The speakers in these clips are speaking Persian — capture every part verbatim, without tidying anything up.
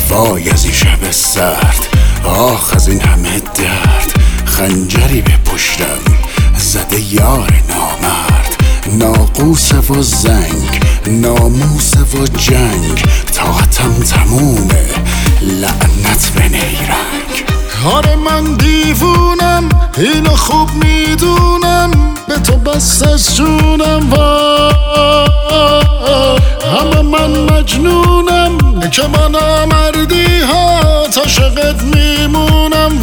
وای از این شب سرد، آخ از این همه درد. خنجری به پشتم زده یار نامرد، ناقوس و زنگ، ناموس و جنگ. طاقتم تمومه، لعنت به نیرنگ. آره من دیوونم، اینو خوب میدونم، به تو بس از جونم. همه من مجنونم که من نامردی ها عاشقت میمونم.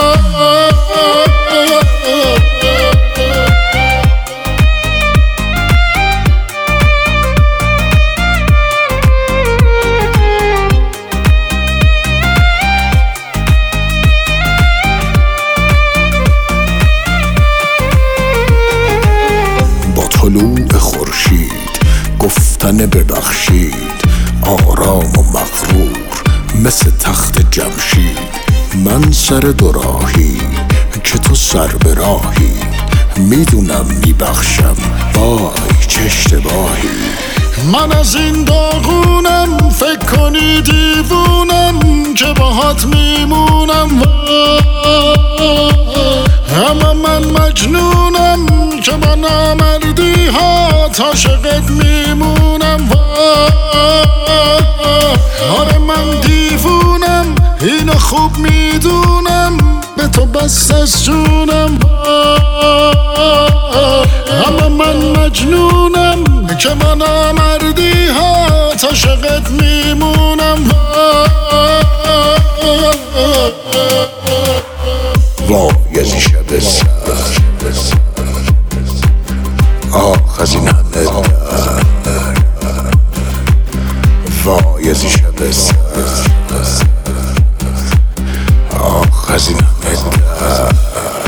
طلوع خورشید گفتن ببخشید، آرام و مغرور مثل تخت جمشید. من سر دوراهی که تو سر به راهی، میدونم میبخشم وای چه اشتباهی. من از این داغونم، فکر کنی دیوونم که باهات میمونم. همه من مجنونم که با نامردی ها عاشقت میمونم. آره من دیوونم، اینو خوب میدونم، به تو بس از جونم. همه من مجنونم که با نامردی ها عاشقت میمونم. وای از این شب سرد، آخ از این همه درد. وای از این شب سرد، آخ از این همه درد.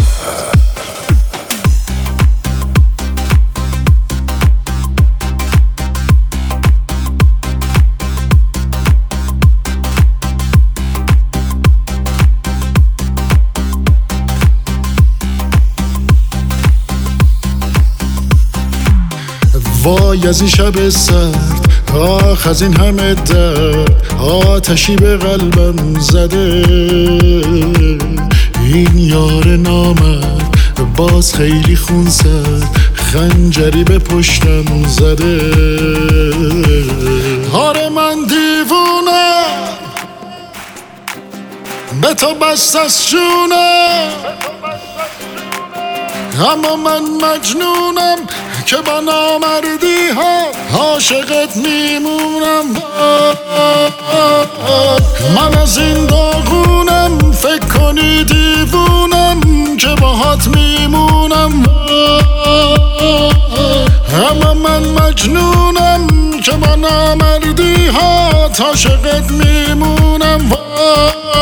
وای از این شب سرد، آخ از این همه درد. آتشی به قلبم زده، این یار نامرد باز خیلی خون زد، خنجری به پشتم زده. آره من دیوونم، به تو بس از جونم. اما من مجنونم که با نامردی ها عاشقت میمونم. من از این داغونم، فکر کنی دیوونم که باهات میمونم. اما من مجنونم که با نامردی ها عاشقت میمونم.